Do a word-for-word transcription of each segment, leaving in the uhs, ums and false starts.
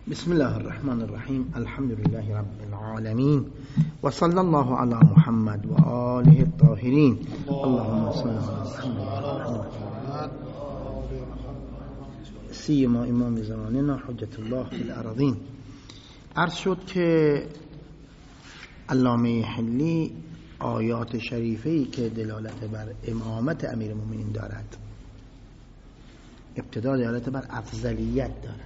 بسم الله الرحمن الرحیم. الحمد لله رب العالمین و صلی الله علی محمد و آله الطاهرین. اللهم صل علی محمد سیما امام زماننا حجت الله فی الارضین. عرض شد که علامه حلی آیات شریفه‌ای که دلالت بر امامت امیرالمومنین دارد، ابتدا دلالت بر افضلیت دارد،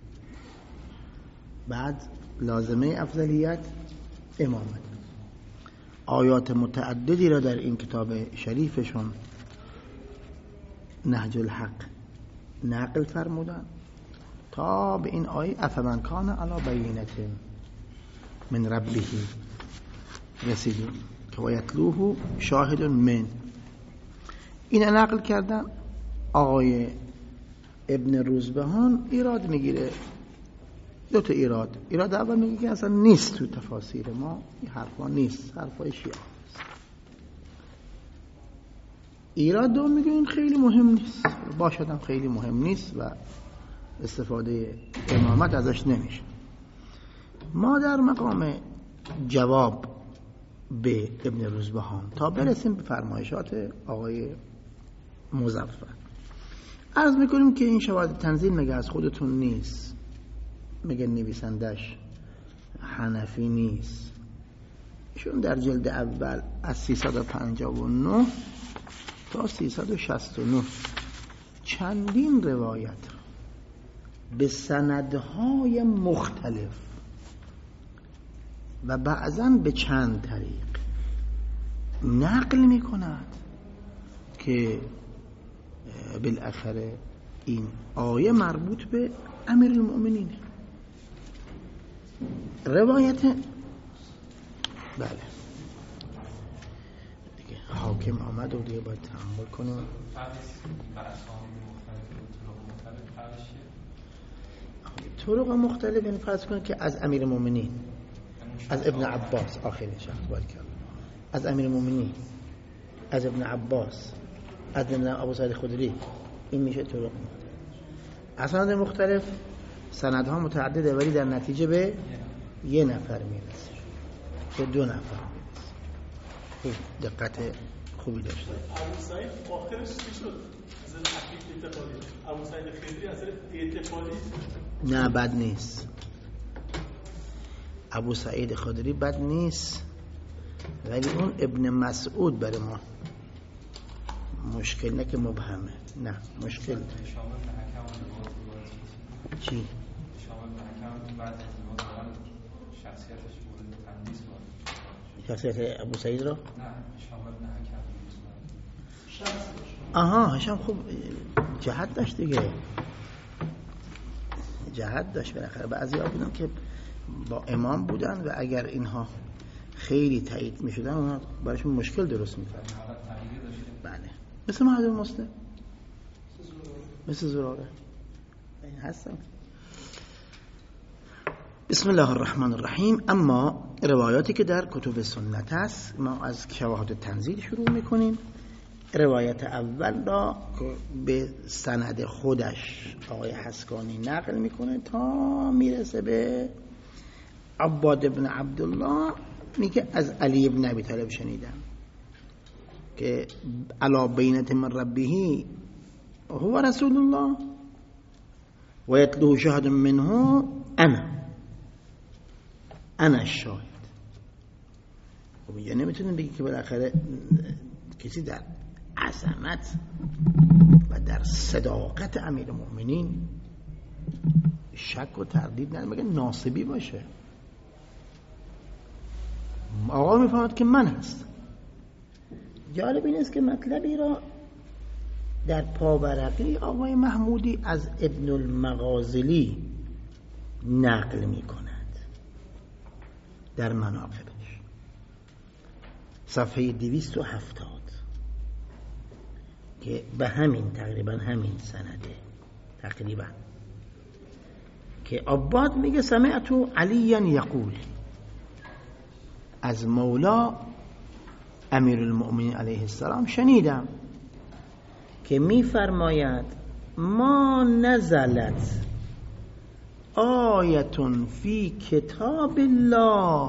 بعد لازمه افضلیت امامت. آیات متعددی را در این کتاب شریفشون نهج الحق نقل فرمودن تا به این آیه افمن کان علی بینة من ربه رسیدیم که و یتلوه شاهد من. این نقل کردن. آقای ابن روزبهان ایراد میگیره، دو تا ایراد. ایراد اول میگه که اصلا نیست تو تفاسیر ما، این حرفا نیست، حرفای شیعه است. ایراد دوم میگه این خیلی مهم نیست، باشدم خیلی مهم نیست و استفاده امامت ازش نمیشه. ما در مقام جواب به ابن روزبهان تا برسیم به فرمایشات آقای مظفر عرض میکنیم که این شواهد تنزیل مگه از خودتون نیست؟ مگه نویسندش حنفی نیست؟ ایشون در جلد اول از سیصد و پنجاه و نه تا سیصد و شصت و نه چندین روایت به سندهای مختلف و بعضاً به چند طریق نقل میکند که بالاخره این آیه مربوط به امیرالمؤمنین. روایت بله دیگه حاکم آمد و دیگه باید تحمل کنیم. طرق مختلف یعنی فرض کنید که از امیرالمؤمنین، از ابن عباس آخرین شخص باید کرد، از امیرالمؤمنین، از ابن عباس، از ابن ابو سعید خدری، این میشه طرق مختلف. اسناد مختلف، سندها متعدده ولی در نتیجه به یه نفر میرسه، به دو نفر میرسه. خوب دقت خوبی داشته. ابو سعید آخرش چی شد؟ از حقیقت اعتقادی. ابو سعید خدری از اعتقادی نه بد نیست. ابو سعید خدری بد نیست، ولی اون ابن مسعود برای ما مشکل نه که مبهمه. نه مشکل چی؟ شخصیت ابو سعید رو؟ آها هشام خوب جهت داشت دیگه، جهت داشت. بالاخره بعضی ها بودن که با امام بودن و اگر اینها خیلی تایید می شدن اونها برایشون مشکل درست می کردن. بله مثل معدل مسلم، مثل زراره این هستن. بسم الله الرحمن الرحیم. اما روایاتی که در کتب سنت هست ما از شواهد تنزیل شروع میکنیم. روایت اول را به سند خودش آقای حسکانی نقل میکنه تا میرسه به عباد ابن عبدالله، میگه از علی ابن ابی طالب شنیدم که علی بینة من ربه هو رسول الله و یتلوه شاهد منه انا انا الشاهد. خب اینجا نمیتونیم بگی که بالاخره کسی در عظمت و در صداقت امیرالمؤمنین شک و تردید نداره، مگه ناصبی باشه. آقا میفهمد که من هست. جالب این است که مطلبی را در پاورقی آقای محمودی از ابن المغازلی نقل می کند در مناقبش، صفحه دویست و هفتاد، که به همین تقریبا همین سنده تقریبا، که عباد میگه سمعت علیا یقول، از مولا امیرالمؤمنین علیه السلام شنیدم که میفرماید ما نزلت آیة فی کتاب الله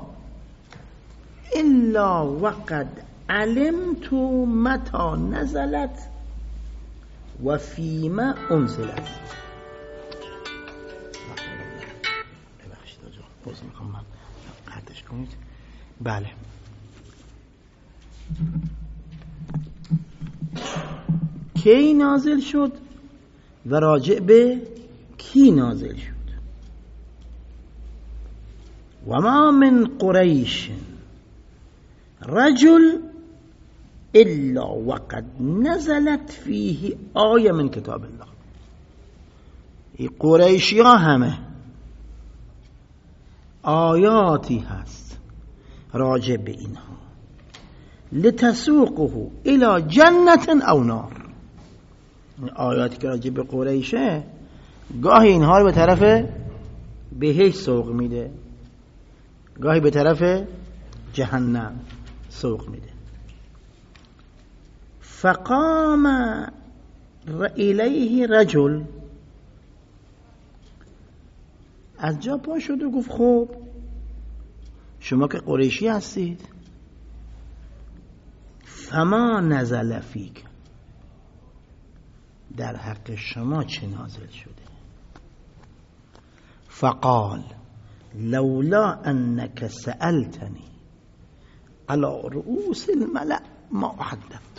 الا وقد علمت متى نزلت و فیما انزلت. ببخشید آجا باز میخوام من قطعش کنید. بله کی نازل شد و راجع به کی نازل شد. و ما من قریش رجل الا وقد نزلت فیه آیه من کتاب الله. این قریشی ها همه آیاتی هست راجع به اینها. لتسوقه الى جنت او نار. آیاتی که راجع به قریشه گاهی اینها رو به طرف بهشت سوق میده، گاهی به طرف جهنم سوق میده. فقام الیه رجل، از جا پا شد و گفت خب شما که قریشی هستید، فما نزل فیک، در حق شما چه نازل شده؟ فقال لولا انك سألتني على رؤوس الملأ ما حدثتك.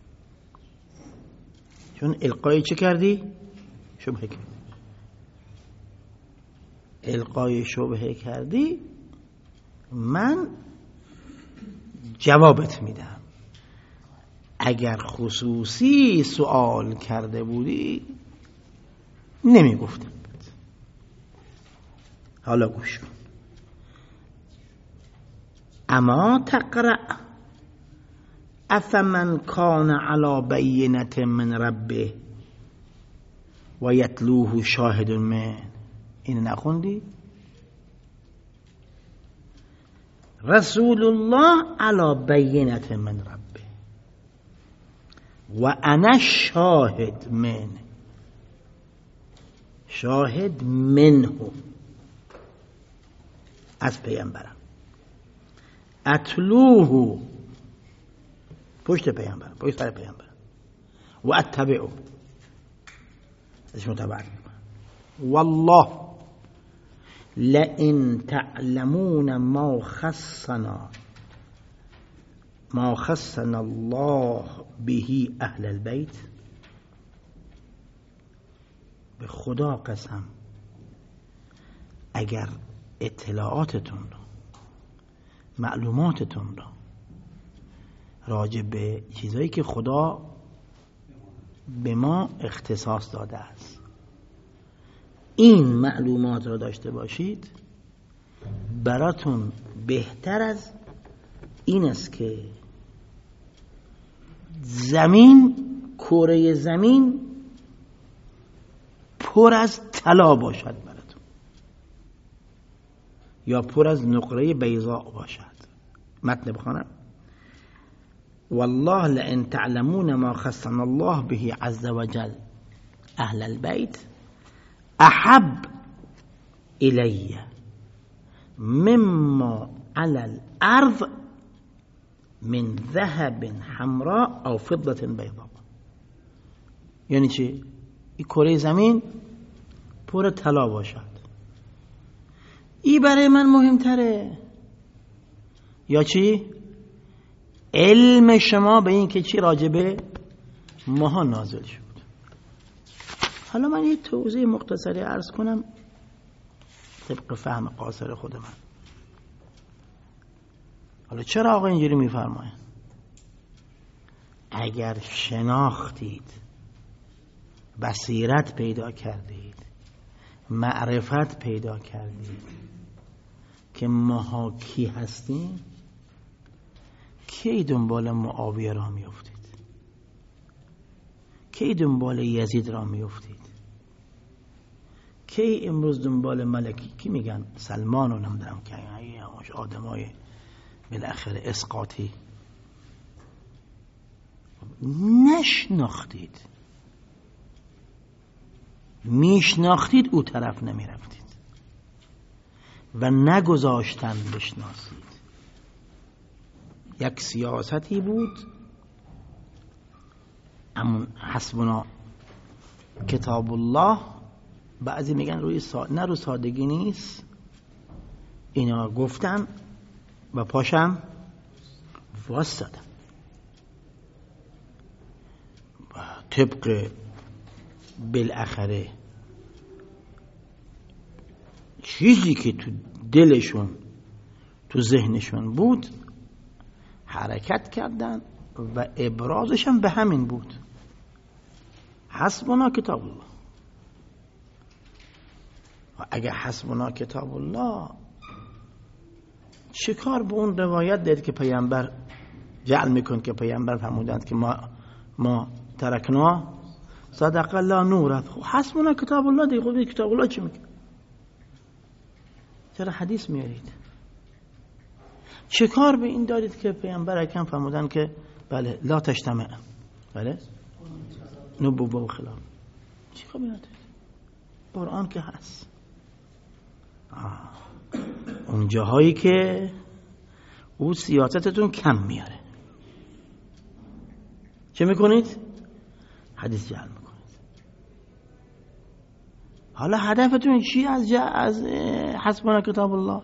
چون القای چه کردی؟ شبهه کردی. القای شبهه کردی، من جوابت میدم. اگر خصوصی سوال کرده بودی نمیگفتم. حالا گوش کن. اما تقرأ افمن کان علی بینة من ربه و یتلوه شاهد من. این نخوندی؟ رسول الله علی بینة من ربه و انا شاهد من، شاهد منه از پیامبرم. اتلوه پشت پیامبر، پشت سر پیامبر. و اتبعه ازش متابعت میکنم. والله لئن تعلمون ما خصنا ما خصنا الله به اهل البیت. به خدا قسم اگر اطلاعاتتون رو، معلوماتتون رو راجع به چیزایی که خدا به ما اختصاص داده است، این معلومات رو داشته باشید، براتون بهتر از این است که زمین، کره زمین پر از طلا باشد براتون، یا پر از نقره بیضاء باشد. متن بخونم. والله لئن تعلمون ما خصنا الله به عز وجل اهل البيت احب الی مما على الارض من ذهب حمراء او فضة بیضاء. یعنی چی؟ این کره زمین پر طلا باشد، این برای من مهمتره یا چی؟ علم شما به این که چی راجبه ماها نازل شد. حالا من یه توضیح مختصری عرض کنم طبق فهم قاصر خود من. حالا چرا آقا اینجوری میفرماین؟ اگر شناختید، بصیرت پیدا کردید، معرفت پیدا کردید که ماها کی هستیم، کی دنبال معاویه را میافتید؟ کی دنبال یزید را میافتید؟ کی امروز دنبال ملکی کی میگن سلمان و نمیدونم که آدمای بالاخره اسقاطی نشناختید. میشناختید او طرف نمیرفتید. و نگذاشتن بشناسید. یک سیاستی بود، همون حسبنا کتاب الله. بعضی میگن روی سا... نه رو سادگی نیست، اینا گفتن و پاشم واسدن و طبق بالاخره چیزی که تو دلشون تو ذهنشون بود حرکت کردن و ابرازش هم به همین بود. حسبنا کتاب الله. و اگه حسبنا کتاب الله، چه کار به اون روایت دید که پیامبر جعل میکن که پیامبر فرمودند که ما ما ترکنا صدق الله نورت. خب حسبنا کتاب الله دیگه. خب کتاب الله چی میگه؟ چرا حدیث میارید؟ چه کار به این دارید که پیامبر اکرم فرمودن که بله لا تجتمع، بله نبوه و خلاف. چی کار به قرآن که هست. آه. اون جاهایی که او سیاستتون کم میاره چه میکنید؟ حدیث جعل میکنید. حالا هدفتون چی از جا از حسبنا کتاب الله؟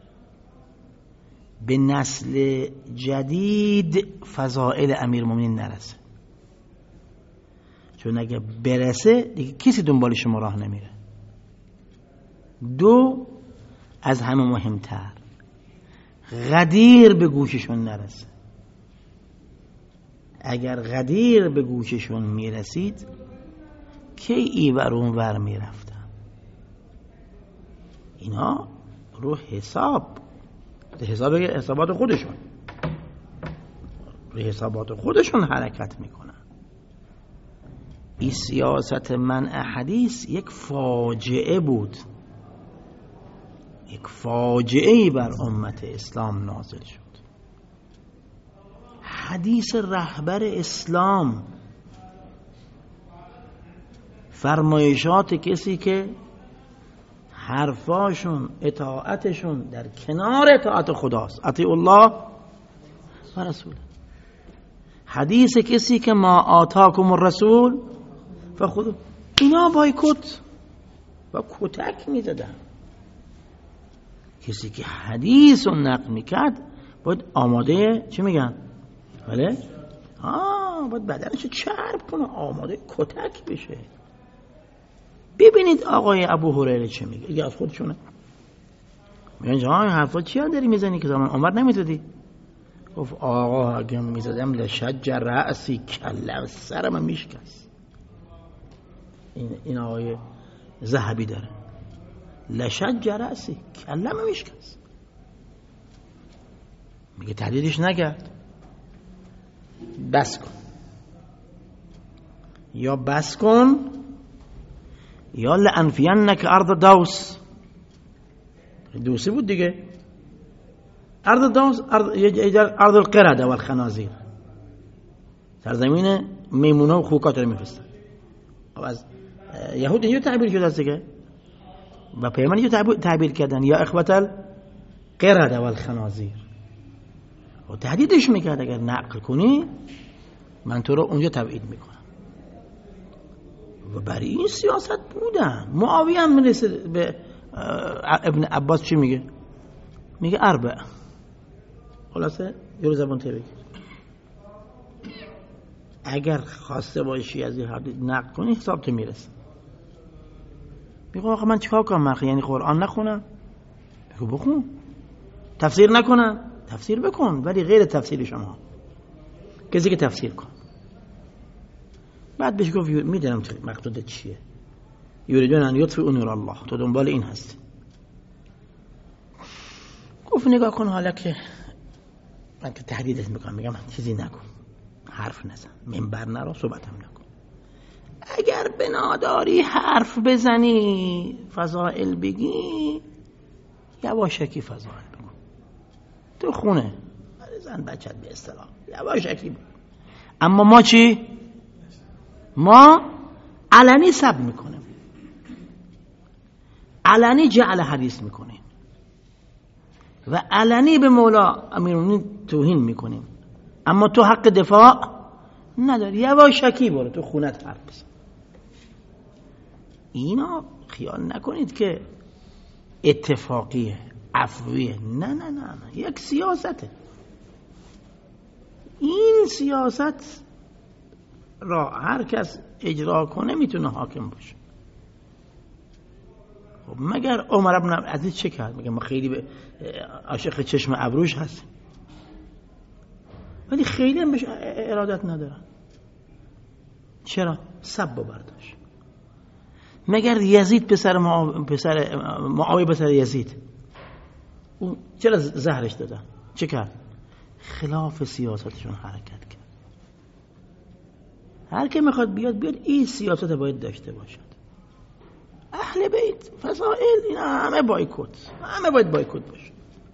به نسل جدید فضائل امیرالمومنین نرسه، چون اگه برسه دیگه کسی دنبال شما راه نمیره. دو، از همه مهمتر، غدیر به گوششون نرسه. اگر غدیر به گوششون میرسید کی ایور اون ور میرفتن. اینا رو حساب حساب حسابات خودشون رو حسابات خودشون حرکت میکنن. این سیاست منع حدیث یک فاجعه بود، یک فاجعه‌ای بر امت اسلام نازل شد. حدیث رهبر اسلام، فرمایشات کسی که حرفاشون اطاعتشون در کنار اطاعت خداست، اطیع الله و رسوله. حدیث کسی که ما آتاکم الرسول فخذوا، اینا بایکوت و کتک میزدن. کسی که حدیث رو نقل میکرد باید آماده چی میگن؟ بله؟ آه باید بدنشو چرب کنه، آماده کتک بشه. ببینید آقای ابو هریره چه میگه، اگه از خودشونه میگن جان این حرفا چی هم داری میزنی که زمان عمر نمیدادی؟ گفت آقا اگه میزدم لشج رأسی کلم سرم میشکست. این, این آقای ذهبی داره لشج رأسی کلم میشکست. میگه تهدیدش نکرد، بس کن، یا بس کن یا لانفینک ارض دوس. دوسی بود دیگه، ارض دوس ارض, ارض القرده و الخنازیر، سرزمین میمونه و خوکات رو میفرستن. از یهود اینجا تعبیر شده است دیگه و پیامبر اینجا تعبیر کردن یا اخوت القرده و الخنازیر. و تهدیدش میکرد اگر نقل کنی من تو رو اونجا تبعید میکنم. و برای این سیاست بودن. معاویه هم میرسه به ابن عباس چی میگه؟ میگه اربع. خلاصه یه روز زبان تبعید. اگر خواسته باشی از این حدیث نقل کنی حساب تو میرسه. میگه آقا من چیکار کنم؟ من یعنی قرآن نخونم؟ بگو بخون. تفسیر نکنم؟ تفسیر بکن، ولی غیر تفسیر شما. کسی که تفسیر کن. بعد بهش گفت میدونم مقصودت چیه، یریدون ان یطفئوا نور الله، تو دنبال این هستی. گفت نگاه کن حالا که من که تهدیدت میکنم میگم چیزی نکن، حرف نزن، منبر نرو، صحبتم نکن. اگر بناداری حرف بزنی فضائل بگی یواشکی فضائل بگو تو خونه زن بچت به اصطلاح یواشکی بگو. اما ما چی؟ ما علنی سب میکنیم، علنی جعل حدیث میکنیم. و علنی به مولا امیرالمومنین توهین میکنیم، اما تو حق دفاع نداری، یواشکی برو تو خونت حرف بزن. اینا خیال نکنید که اتفاقیه، عفویه، نه نه نه نه، یک سیاسته. این سیاست را هر کس اجرا کنه میتونه حاکم باشه. خب مگر عمر بن عبدالعزیز چه کرد؟ میگه ما خیلی به عاشق چشم ابروش هستیم، ولی خیلی هم بهش ارادت ندارن. چرا؟ سب و برداشت. مگر یزید پسر معاویه پسر معاویه پسر یزید اون چرا زهرش دادن؟ چه کرد؟ خلاف سیاستشون حرکت کرد. هر که میخواد بیاد بیاد این سیاست باید داشته باشد. اهل بیت فضائل اینا همه بایکوت، همه باید بایکوت باشه.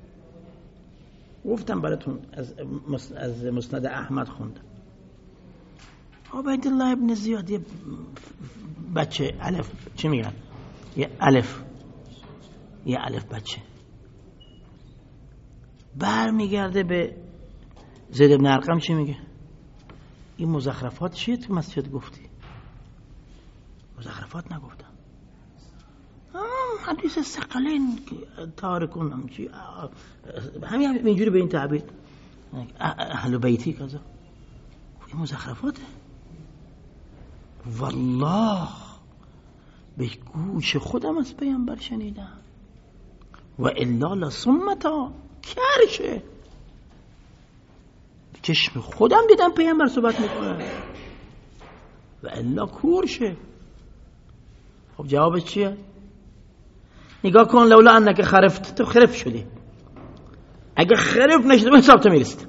گفتم براتون از از مسند احمد خوندم. عبیدالله ابن زیاد یه بچه الف چی میگن؟ یه الف یه الف بچه بر میگرده به زید بن ارقم، چی میگه؟ این مزخرفات چیه تو مسجد گفتی؟ مزخرفات نگفتم، حدیث ثقلین تارکون هم چی همین اینجوری به این تعبیر اهل بیتی کذا. این مزخرفاته. والله به گوش خودم از پیامبر شنیدم و الا لصمتا کرشه، چشم خودم دیدم پیامبر صحبت میکنه و الا کورشه. خب جوابش چیه؟ نگاه کن، لولا انک خرفت، تو خرف شدی. اگه خرف نشده به حساب تو میرسید.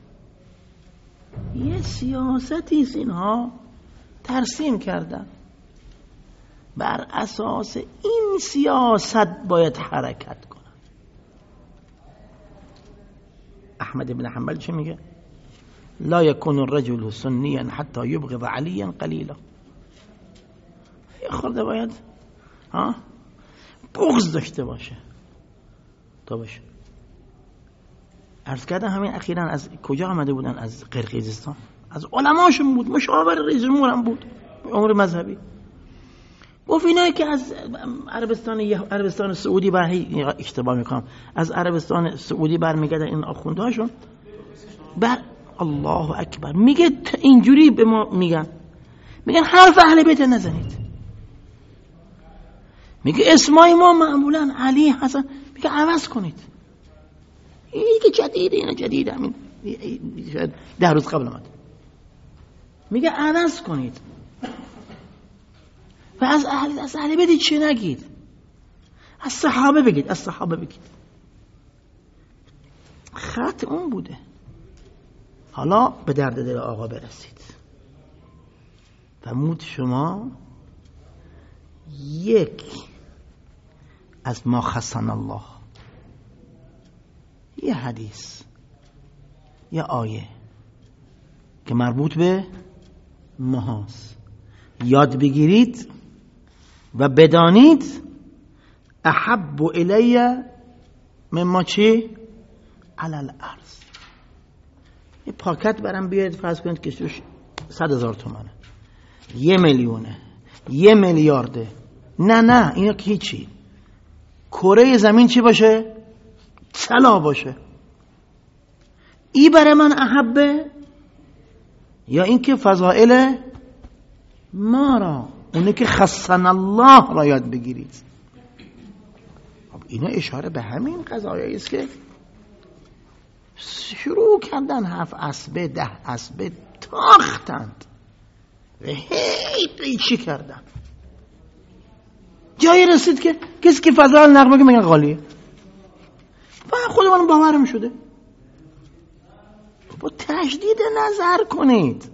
یه سیاستی است اینها ترسیم کردن، بر اساس این سیاست باید حرکت کنن. احمد بن حنبل چه میگه؟ لا يكون الرجل سنيا حتى يبغض عليا قليلا. یه خورده باید ها بغض داشته باشه تا باشه. عرض کردم همین اخیراً از کجا آمده بودن؟ از قرقیزستان، از علماشون بود، مشاور رئیس جمهور هم بود، امور مذهبی. گفت اینایی که از عربستان عربستان سعودی بر اشتباه میکنم از عربستان سعودی برمیگردن این آخوندهاشون بر الله اکبر میگه اینجوری به ما میگن میگن حرف اهل بیت نزنید. میگه اسمای ما معمولا علی حسن، میگه عوض کنید. این که جدیده، اینا جدیده، همین شاید ده روز قبل اومد. میگه عوض کنید و از اهل از اهل بیت چی نگید، از صحابه بگید، از صحابه بگید. خط اون بوده. حالا به درد دل آقا برسید. فرمود شما یک از ما خصنا الله، یه حدیث، یه آیه که مربوط به ماهاست یاد بگیرید و بدانید احب الی مما چی؟ علی الارض. یه پاکت برام بیارید، فرض کنید که توش صد هزار تومنه، یه میلیونه، یه میلیارده. نه نه اینا که هیچی. کره زمین چی باشه؟ طلا باشه. ای برای من احبه یا اینکه فضائل ما را، اونه که خصنا الله را یاد بگیرید. خب اینا اشاره به همین قضایایی است که شروع کردن هفت اسبه ده اسبه تاختند و هی قیچی کردن. جایی رسید که کسی که فضائل نقل که میگن غالیه و خودمون باورم شده. با تجدید نظر کنید.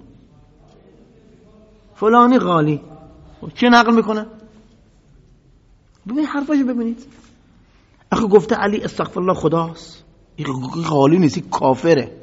فلانی غالی چه نقل میکنه؟ ببین حرفاشو ببینید. آخه گفته علی استغفر الله خداست، این غالی نیست، این کافره.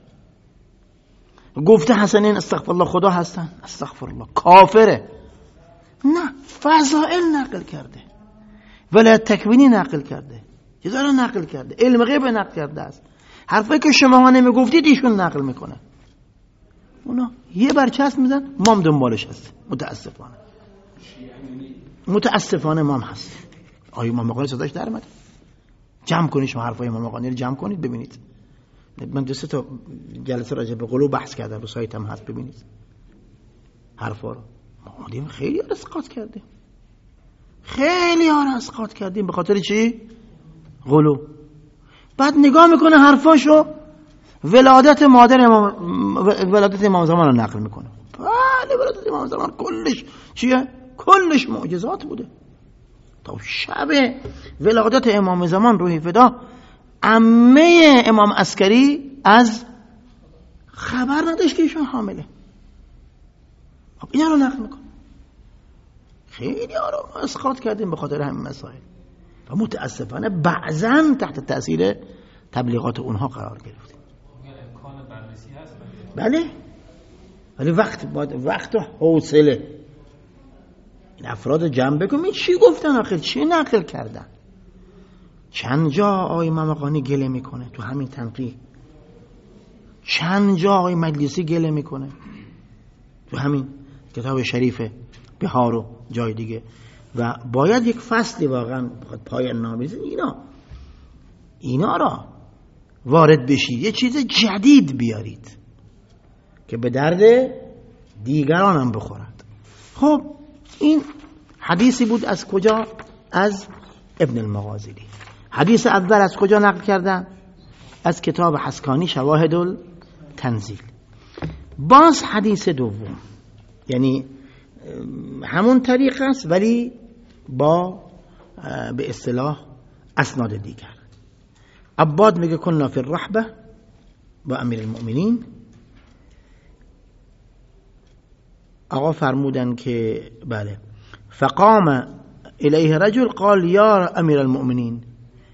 گفته حسنین استغفر الله خدا هستن، استغفر الله کافره. نه، فضائل نقل کرده، ولایت تکوینی نقل کرده، چیزا رو نقل کرده، علم غیب نقل کرده است. حرفایی که شما ها نمیگفتید ایشون نقل میکنه. اونا یه برچسب میزن، مام دنبالش هست. متاسفانه متاسفانه مام هست. آیا امام مقانی صداش در اومد؟ جمع کنید شما حرفای امام مقانی رو جمع کنید ببینید. من دو سه تا جلسه راجع به غلو بحث کردم، رو سایت هم هست، ببینید حرفا رو. ما اومدیم خیلی ها رو اسقاط کردیم، خیلی ها رو اسقاط کردیم. به خاطر چی؟ غلو. بعد نگاه میکنه حرفاشو، ولادت مادر امام، ولادت امام زمان رو نقل میکنه. بله ولادت امام زمان کلش چیه؟ کلش معجزات بوده. تا شب ولادت امام زمان روحی فدا عمه امام عسکری از خبر نداشت که ایشون حامله. خب اینا رو نقل میکنه. خیلی ها رو اسقاط کردیم به خاطر همین مسائل و متاسفانه بعضا تحت تاثیر تبلیغات اونها قرار گرفتیم. امکان بررسی هست؟ بله، ولی وقت باید وقت و حوصله. این افراد جمع بکنیم چی گفتن آخر، چی نقل کردن. چند جا آقای ممقانی گله میکنه تو همین تنقیح، چند جا آقای مجلسی گله میکنه تو همین کتاب شریف بهار و جای دیگه. و باید یک فصلی واقعا پایان نامه اینا اینا را وارد بشید، یه چیز جدید بیارید که به درد دیگران هم بخورد. خب این حدیثی بود از کجا؟ از ابن المغازلی. حدیث اول از کجا نقل کردن؟ از کتاب حسکانی شواهد التنزیل. باز حدیث دوم، یعنی همون طریق است ولی با به اصطلاح اسناد دیگر. عباد میگه کنا فی الرحبه با امیر المؤمنین. آقا فرمودن که بله، فقام الیه رجل قال یا امیر المؤمنین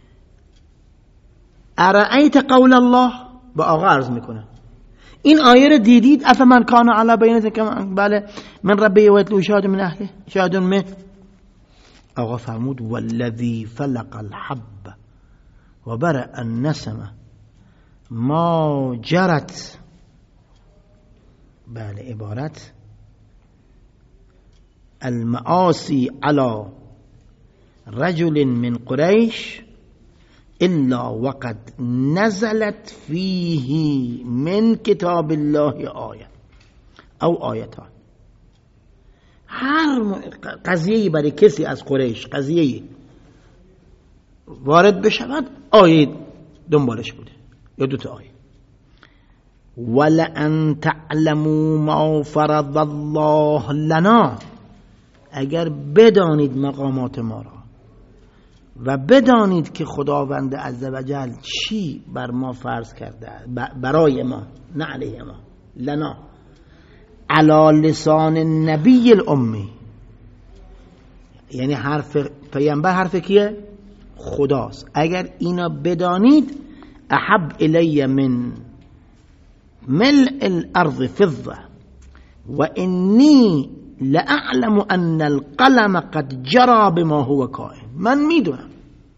ارأیت قول الله. با آقا عرض میکنه این آیه رو دیدید؟ افمن کان علی بینه که بله من ربی و یتلو شاهد من اهله شاهد من. آقا فرمود والذی فلق الحب و برأ النسمه ما جرت. بله عبارت المعاصی على رجل من قریش الا وقد نزلت فیه من کتاب الله آیه او آیتان. هر قضیه‌ای برای کسی از قریش قضیه‌ای وارد بشود آیه دنبالش بوده یا دو تا آیه. ولئن تعلموا ما فرض الله لنا. اگر بدانید مقامات ما را و بدانید که خداوند عزوجل چی بر ما فرض کرده برای ما، نه علیه ما، لنا علی لسان نبی الامی، یعنی حرف پیامبر حرف کیه؟ خداست. اگر اینا بدانید احب الی من ملء الارض فضه و انی لأعلم ان القلم قد جرى بما هو کائن. من میدونم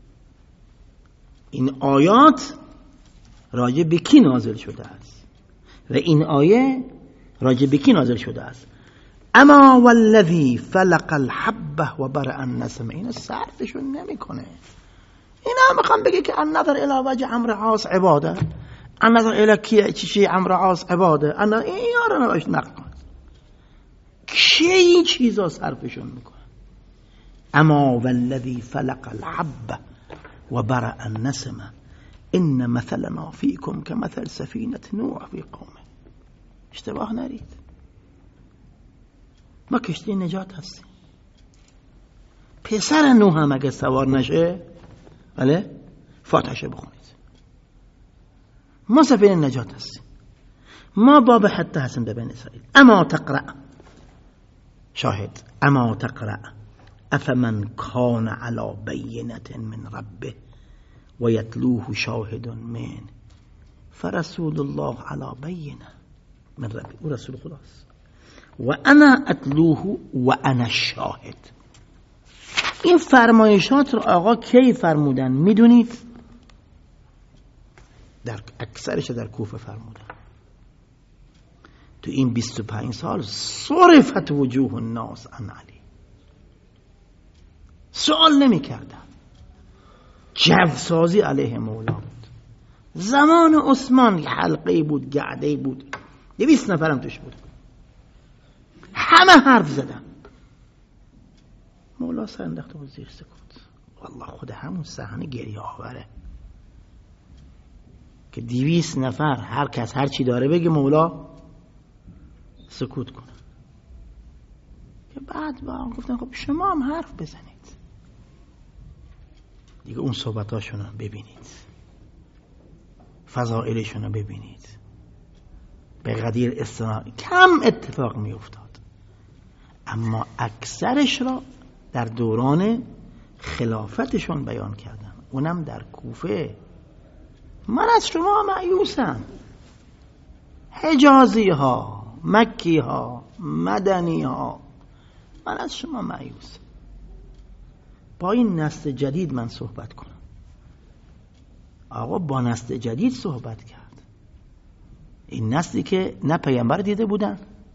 این آیات راجع به کی نازل شده است و این آیه راجع به کی نازل شده است. اما والذی فلق الحبه و برأ النسمه. این صرفشون نمیکنه. اینا میخوام بگه که النظر الی وجه عمرو عاص عباده، النظر الی کی چی عمرو عاص عباده. انا اینا رو نباید نقل کن. کی این چیزا صرفشون میکنه؟ اما والذی فلق الحبه و برأ النسمه ان مثلنا فیکم کمثل سفینه نوح فی قومه. اشتباه نرید، ما کشتی نجات هستیم. پسر نوح هم اگه سوار نشه بله فاتحه بخونید. ما سفینه نجات هستیم. ما باب حتی هستیم در بین اسرائیل. اما تقرأ، شاهد، اما تقرأ افمن کان علی بینة من ربه و یتلوه شاهد من فرسول الله علی بینة من ربه. او رسول خداست. و انا اتلوه و انا الشاهد. این فرمایشات رو آقا کی فرمودن میدونید؟ در اکثرش در کوفه فرمودن. تو این بیست و پنج سال صرفت وجوه الناس عن علی، سوال نمی کردن. جوسازی علیه مولا بود. زمان عثمان حلقه بود، گعده بود، دویست نفرم توش بود، همه حرف زدن. مولا سر انداخته بود زیر سکوت. والله خود همون صحنه گریه آوره که دویست نفر هر کس هر چی داره بگه، مولا سکوت کنه. که بعد با هم گفتن خب شما هم حرف بزنید دیگه. اون صحبتاشون رو ببینید، فضائلشون رو ببینید، به قدیر استنا کم اتفاق می افتاد، اما اکثرش را در دوران خلافتشون بیان کردن، اونم در کوفه. من از شما مایوسم، حجازی ها، مکی ها، مدنی ها، من از شما مایوسم. با این نسل جدید من صحبت کنم. آقا با نسل جدید صحبت کرد. این نسلی که نه پیامبر دیده بودن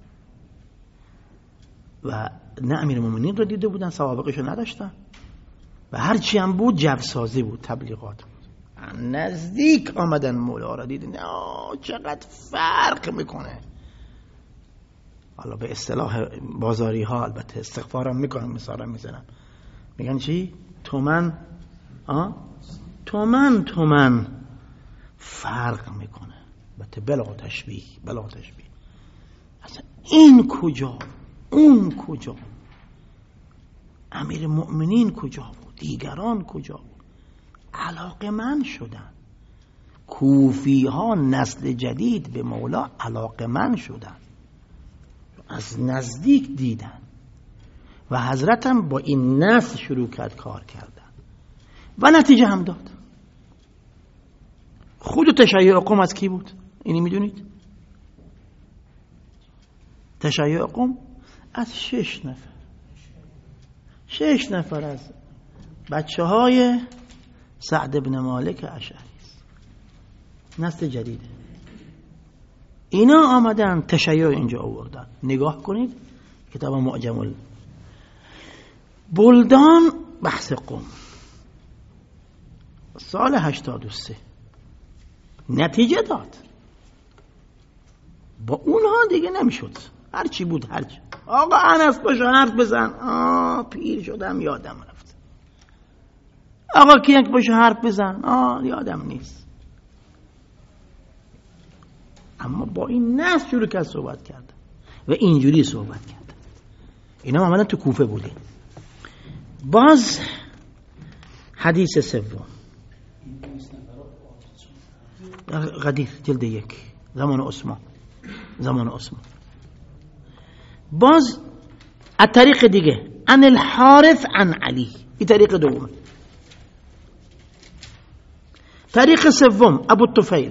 و نه امیرالمومنین رو دیده بودن، سوابقش رو نداشتن و هرچی هم بود جوسازی بود، تبلیغات بود. نزدیک آمدن مولا را دیدن، چقدر فرق میکنه. حالا به اصطلاح بازاری ها البته استغفارم میکنم، مثالم میزنم، میگن چی؟ تومن آه؟ تومن تومن فرق میکنه. البته بلا تشبیه، بلا تشبیه. اصلا این کجا، اون کجا، امیر مؤمنین کجا بود، دیگران کجا بود؟ علاقه من شدن. کوفی ها نسل جدید به مولا علاقه من شدن، از نزدیک دیدن و حضرت هم با این نسل شروع کرد کار کردن و نتیجه هم داد. خود تشیع قم از کی بود؟ اینی میدونید؟ تشیع قم از شش نفر شش نفر از بچه های سعد بن مالک اشعری است. نسل جدیده. اینا آمدن تشیع اینجا آوردن. نگاه کنید کتاب معجم البلدان، بحث قم، سال هشتاد و سه نتیجه داد. با اونها دیگه نمیشد، هرچی بود هرچی. آقا انس باشه حرف بزن، آه پیر شدم یادم رفت. آقا کینک باشه حرف بزن، آه یادم نیست. اما با این ناس شروع کرد صحبت کرد و اینجوری صحبت کرد. اینا آمدن تو کوفه بوده. باز حدیث سوم قدیر جلد یک، زمان عثمان، زمان عثمان. باز از طریق دیگه، عن الحارث عن علی، این طریق دومه. طریق سوم ابو الطفیل.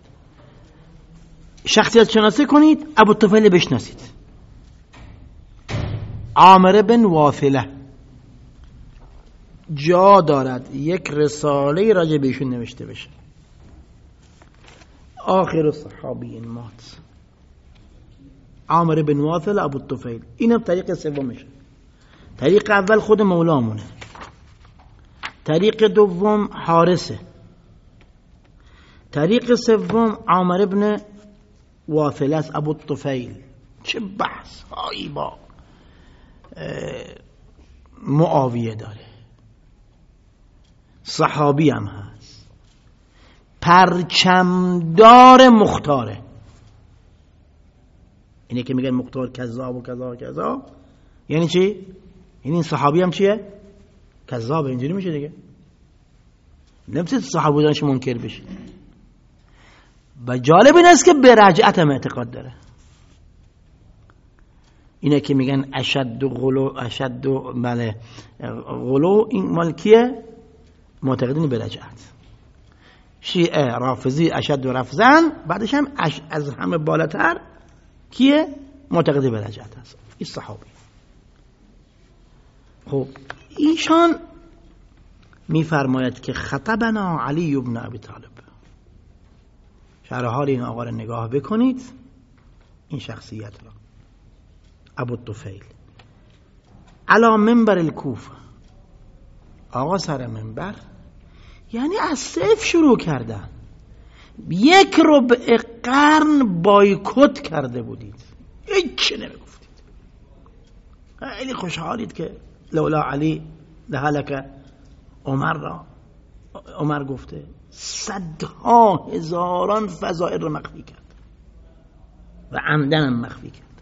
شخصیت شناسی کنید، ابو الطفیل بشناسید. عامر بن واثله جا دارد یک رساله راجع به ایشون نوشته بشه. آخر الصحابیین مات. عامر بن واثله ابو الطفیل. اینم طریق سومشه. طریق اول خود مولامونه. طریق دوم حارثه. طریق سوم عامر بن واثله است ابو الطفیل. چه بحث هایی با معاویه داره. صحابی هم هست، پرچمدار مختاره. اینه که میگن مختار کذاب و کذا و کذا، یعنی چی؟ یعنی این صحابی هم چیه؟ کذاب. اینجوری میشه دیگه. نمیشه صحابه بودنش منکر بشه. و جالب این است که به رجعت هم اعتقاد داره. اینه که میگن اشد غلو، اشد بله غلو، این مال کیه؟ معتقدین به رجعت. شیعه رافضی اشد و رفضن، بعدش هم از همه بالاتر کیه؟ معتقدی به رجعت هست. این صحابی. خب ایشان میفرماید که خطبنا علی ابن ابی طالب. شرح حال این آقا رو نگاه بکنید، این شخصیت را، ابو الطفیل علی منبر الکوفه، آقا سر منبر، یعنی از صفر شروع کردن. یک ربع قرن بایکوت کرده بودید، هیچ نمیگفتید. خیلی خوشحالید که لولا علی لهلک عمر را عمر گفته. صدها هزاران فضائل را مخفی کرد و عمدن هم مخفی کرد.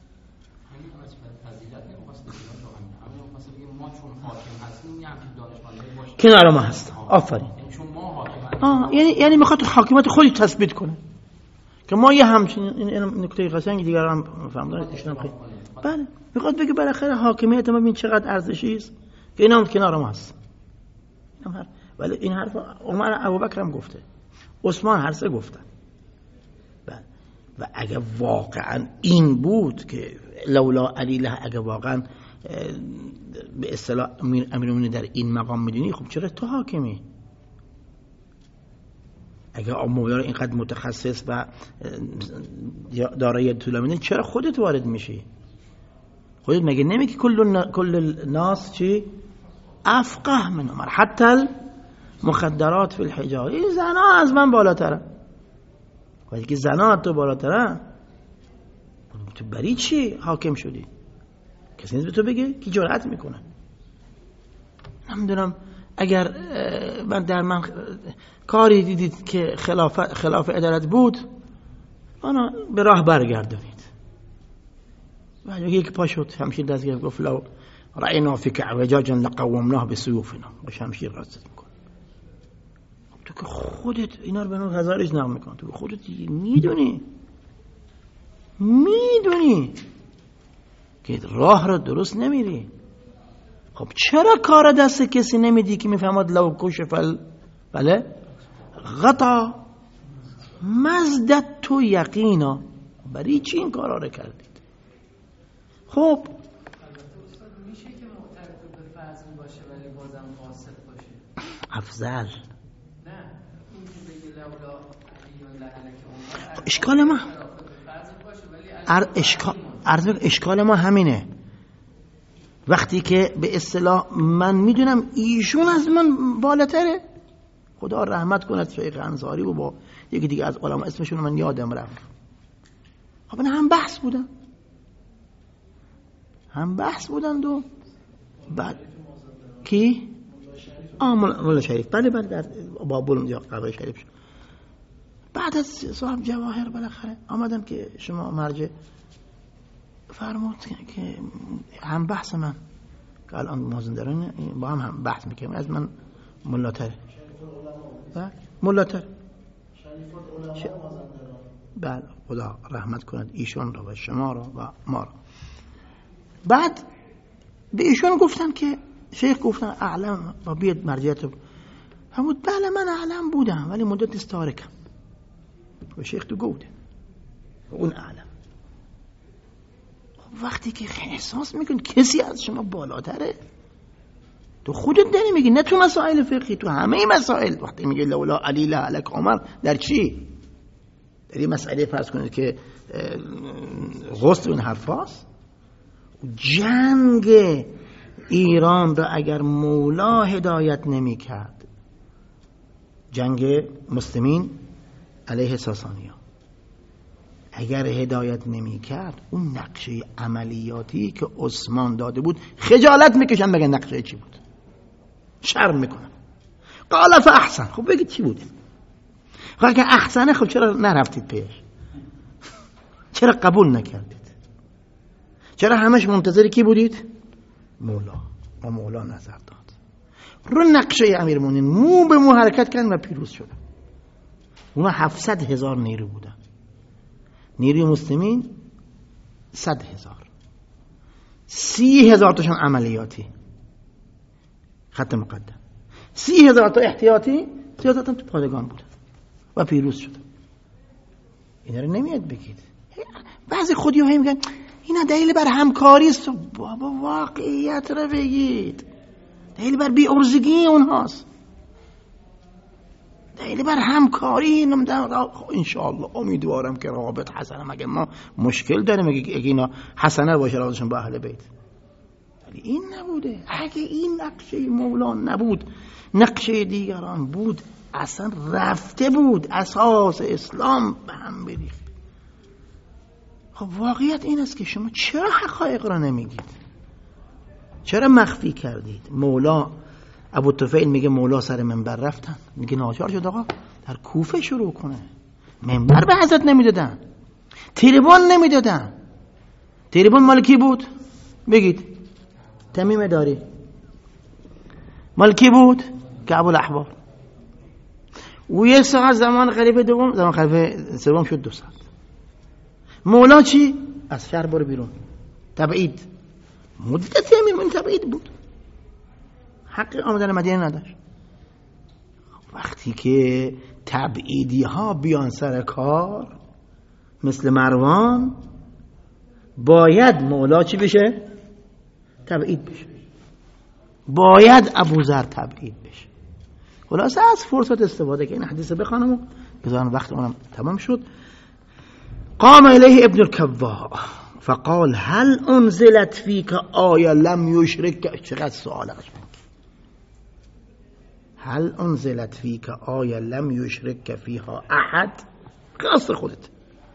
کنار ما هست. آفرین. آه یعنی یعنی میخواد حاکمیت خودی تثبیت کنه که ما یه همچین این نکته قشنگی دیگر هم فهمیدن ایشون خیلی. بله میخواد بگه بالاخره حاکمیت ما ببین چقدر ارزشی است که اینا هم کنار ما هست. ولی این حرف عمر ابوبکر هم گفته، عثمان هر سه گفتن. بله و اگه واقعا این بود که لولا علی له، اگه واقعا به اصطلاح امیرالمومنین در این مقام میدونی، خب چرا تو حاکمی؟ اگه مولا رو اینقدر متخصص و دارای طول میدونی، چرا خودت وارد میشی؟ خودت مگه نمیگی کل کل الناس چی افقه من عمر حتی المخدرات فی الحجاب. این زنا از من بالاتره. وقتی که زنا تو بالاتره، تو بری چی حاکم شدی؟ کسی نیست به تو بگه؟ کی جرأت میکنه؟ نمیدونم اگر من در من کاری دیدید که خلاف خلاف عدالت بود، آنها به راه برگردونید. بعد یک پا شد همشیر دست گرفت گفت لو رأینا فیک اعوجاجا لقومناه بسیوفنا، با شمشیر راست میکنه. تو که خودت اینا رو به نوع هزارش نام میکن، تو که خودت میدونی میدونی که راه رو درست نمیری. خب چرا کار دست کسی نمیدی که میفهمد لو کشفل بله غطا مزدت تو یقینا؟ برای چی این کارا رو کردید؟ خب میشه که معترف به فضل باشه ولی بازم فاسق باشه؟ افضل نه این که بگه لولا علی لهلک عمر. اشکال ما ار اشکال اشکال ما همینه. وقتی که به اصطلاح من میدونم ایشون از من بالاتره، خدا رحمت کند شیخ انصاری و با یکی دیگه از علما اسمشون من یادم رفت. خب نه هم بحث بودن هم بحث بودن دو بعد کی؟ آه مولا شریف. بله بله در بابل یا قبر شریف. بعد از صاحب جواهر بالاخره آمدن که شما مرجع فرمود که هم بحث من که الان مازندران با هم هم بحث میکنیم، از من ملاتر ملاتر بله خدا رحمت کند ایشون رو و شما رو و ما رو. بعد به ایشون گفتم که شیخ گفتن اعلم و بیاد مرجعیت فرمود بله من اعلم بودم ولی مدت استارکم و شیخ تو گوده اون اعلم. وقتی که احساس میکن کسی از شما بالاتره، تو خودت داری میگی، نه تو مسائل فقهی، تو همه مسائل. وقتی میگه لولا علی لهلک عمر، در چی؟ در این مسئله فرض کنید که غسل این حرفاست. جنگ ایران را اگر مولا هدایت نمیکرد، جنگ مسلمین علیه ساسانیان اگر هدایت نمی کرد، اون نقشه عملیاتی که عثمان داده بود خجالت میکشن بگن نقشه چی بود، شرم میکنن. قال فاحسن، خب بگید چی بوده؟ خب اگر احسنه خب چرا نرفتید پیش؟ چرا قبول نکردید؟ چرا همش منتظر کی بودید؟ مولا. و مولا نظر داد رو نقشه امیرالمومنین، مو به مو حرکت کردن و پیروز شدن. اونا هفتصد هزار نیرو بودن، نیروی مسلمین صد هزار، سی هزار تاشون عملیاتی خط مقدم، سی هزار تا احتیاطی، سی هزار تا تو پادگان بودن و پیروز شدن. اینا رو نمیاد بگید. بعضی خودی ها میگن اینا دلیل بر همکاری است. بابا واقعیت رو بگید. دلیل بر بی ارزگی اونهاست، دلیل بر همکاری. نمیدونم انشاءالله امیدوارم که روابط حسنه، مگه ما مشکل داریم اگه اینا حسنه باشه روابطشون با اهل بیت؟ ولی این نبوده. اگه این نقشه مولا نبود، نقشه دیگران بود، اصلا رفته بود اساس اسلام به هم بریخت. خب واقعیت این است که شما چرا حقایق را نمیگید؟ چرا مخفی کردید؟ مولا ابو طفیل میگه مولا سر منبر رفتن، میگه ناچار شد آقا در کوفه شروع کنه. منبر به حضرت نمیدادن، تریبون نمیدادن. تریبون مال کی بود؟ بگید. تمیم داری. مال کی بود؟ کعب الاحبار. و یه ساعت زمان خلیفه دوم، زمان خلیفه سوم شد دو ساعت. مولا چی؟ از شهر برو بیرون، تبعید. مدت امیر تبعید بود، حق آمدن مدینه نداشت. وقتی که تبعیدی ها بیان سر کار مثل مروان، باید مولا چی بشه؟ تبعید بشه. باید ابوذر تبعید بشه. خلاصه از فرصت استفاده که این حدیث بخوانم و بذارم وقت اونم تمام شد. قام الیه ابن الکوا فقال هل انزلت فیک آیه لم یشرک. چقدر سوال قشنگ. هل انزلت فیک آیه لم یشرک فیها احد. قصر خودت،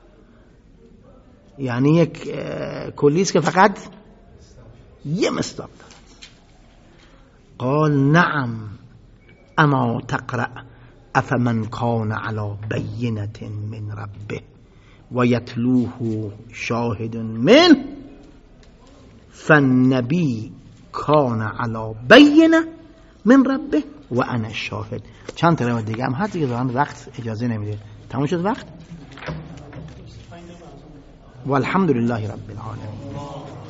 یعنی یک کلیست که فقط یه مصداق داره. قال نعم اما تقرأ افمن کان علی بینة من ربه و یتلوه شاهد من فالنبی کان علی بینة من ربه و انا شاهد. چند تا روایت دیگه هم هست دیگه، وقت اجازه نمیده. تموم شد وقت. والحمد لله رب العالمین.